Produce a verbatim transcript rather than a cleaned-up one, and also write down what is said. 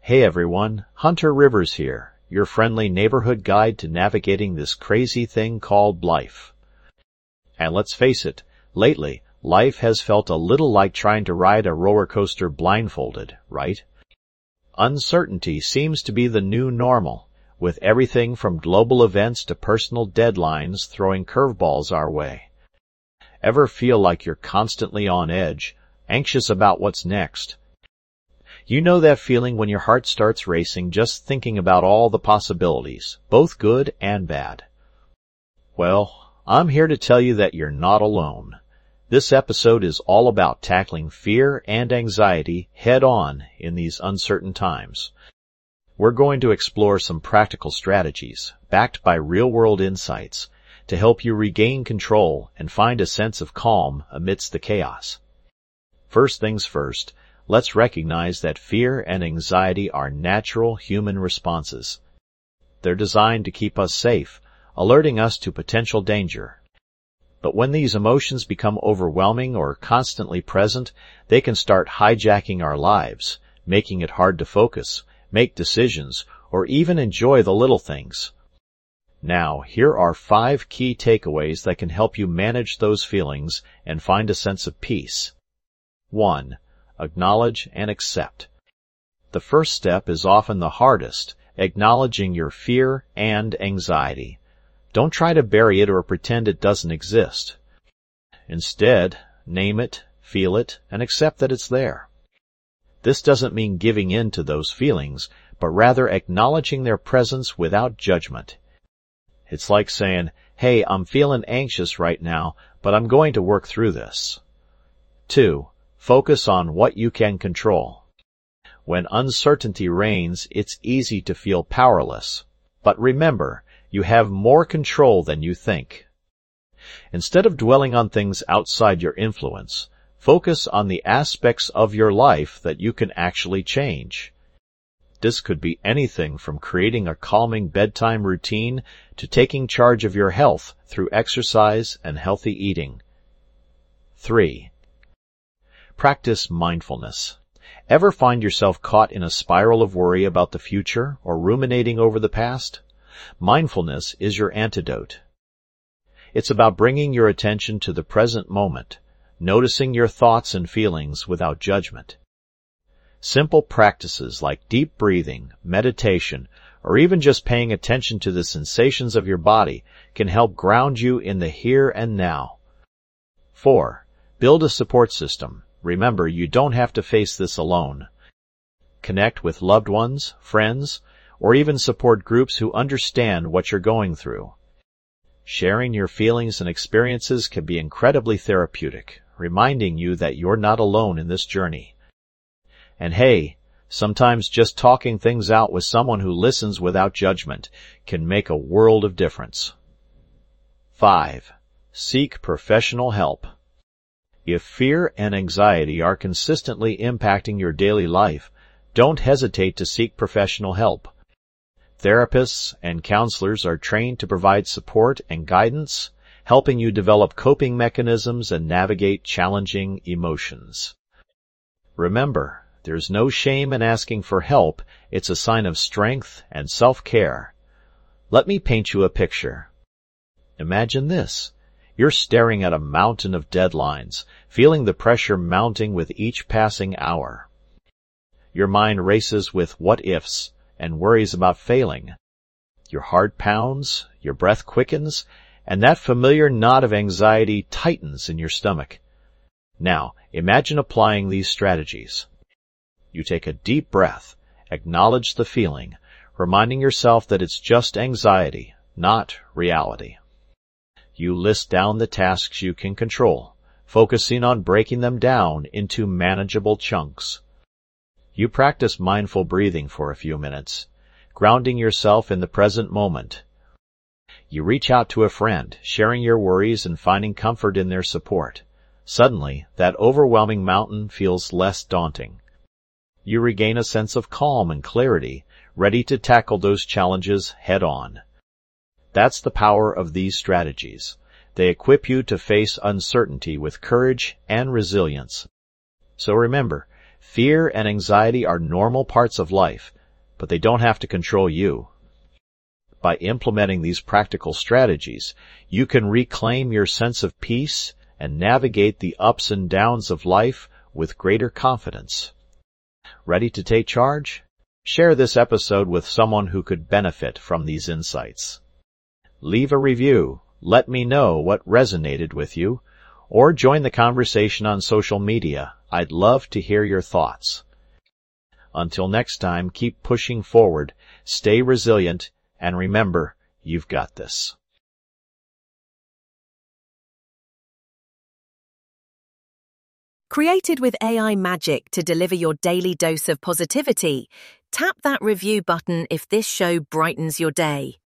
Hey everyone, Hunter Rivers here, your friendly neighborhood guide to navigating this crazy thing called life. And let's face it, lately, life has felt a little like trying to ride a roller coaster blindfolded, right? Uncertainty seems to be the new normal, with everything from global events to personal deadlines throwing curveballs our way. Ever feel like you're constantly on edge, anxious about what's next? You know that feeling when your heart starts racing just thinking about all the possibilities, both good and bad. Well, I'm here to tell you that you're not alone. This episode is all about tackling fear and anxiety head-on in these uncertain times. We're going to explore some practical strategies, backed by real-world insights, to help you regain control and find a sense of calm amidst the chaos. First things first, let's recognize that fear and anxiety are natural human responses. They're designed to keep us safe, alerting us to potential danger. But when these emotions become overwhelming or constantly present, they can start hijacking our lives, making it hard to focus, make decisions, or even enjoy the little things. Now, here are five key takeaways that can help you manage those feelings and find a sense of peace. One. Acknowledge and accept. The first step is often the hardest, acknowledging your fear and anxiety. Don't try to bury it or pretend it doesn't exist. Instead, name it, feel it, and accept that it's there. This doesn't mean giving in to those feelings, but rather acknowledging their presence without judgment. It's like saying, hey, I'm feeling anxious right now, but I'm going to work through this. Two. Focus on what you can control. When uncertainty reigns, it's easy to feel powerless. But remember, you have more control than you think. Instead of dwelling on things outside your influence, focus on the aspects of your life that you can actually change. This could be anything from creating a calming bedtime routine to taking charge of your health through exercise and healthy eating. Three. Practice mindfulness. Ever find yourself caught in a spiral of worry about the future or ruminating over the past? Mindfulness is your antidote. It's about bringing your attention to the present moment, noticing your thoughts and feelings without judgment. Simple practices like deep breathing, meditation, or even just paying attention to the sensations of your body can help ground you in the here and now. Four. Build a support system. Remember, you don't have to face this alone. Connect with loved ones, friends, or even support groups who understand what you're going through. Sharing your feelings and experiences can be incredibly therapeutic, reminding you that you're not alone in this journey. And hey, sometimes just talking things out with someone who listens without judgment can make a world of difference. Five. Seek professional help. If fear and anxiety are consistently impacting your daily life, don't hesitate to seek professional help. Therapists and counselors are trained to provide support and guidance, helping you develop coping mechanisms and navigate challenging emotions. Remember, there's no shame in asking for help. It's a sign of strength and self-care. Let me paint you a picture. Imagine this. You're staring at a mountain of deadlines, feeling the pressure mounting with each passing hour. Your mind races with what-ifs and worries about failing. Your heart pounds, your breath quickens, and that familiar knot of anxiety tightens in your stomach. Now, imagine applying these strategies. You take a deep breath, acknowledge the feeling, reminding yourself that it's just anxiety, not reality. You list down the tasks you can control, focusing on breaking them down into manageable chunks. You practice mindful breathing for a few minutes, grounding yourself in the present moment. You reach out to a friend, sharing your worries and finding comfort in their support. Suddenly, that overwhelming mountain feels less daunting. You regain a sense of calm and clarity, ready to tackle those challenges head-on. That's the power of these strategies. They equip you to face uncertainty with courage and resilience. So remember, fear and anxiety are normal parts of life, but they don't have to control you. By implementing these practical strategies, you can reclaim your sense of peace and navigate the ups and downs of life with greater confidence. Ready to take charge? Share this episode with someone who could benefit from these insights. Leave a review, let me know what resonated with you, or join the conversation on social media. I'd love to hear your thoughts. Until next time, keep pushing forward, stay resilient, and remember, you've got this. Created with A I magic to deliver your daily dose of positivity, tap that review button if this show brightens your day.